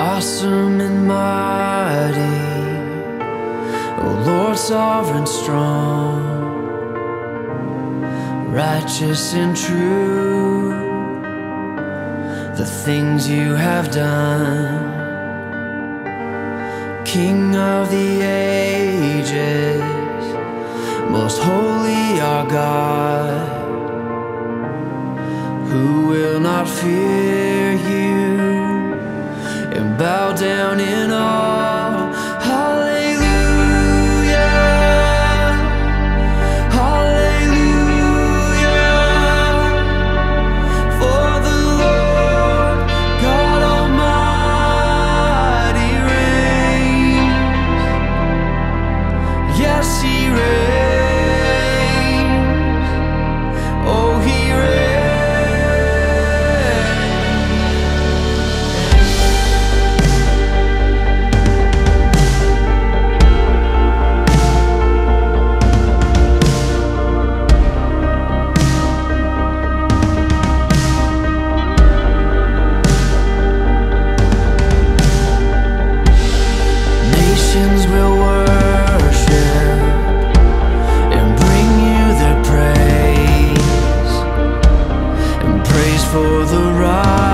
awesome and mighty, O Lord, sovereign, strong, righteous and true, the things you have done. King of the ages, most holy our God, who will not fear you and bow down in awe. Hallelujah, hallelujah, for the Lord God Almighty reigns. Yes, He reigns. Oh, He reigns. Nations will worship and bring you their praise, and praise for the right.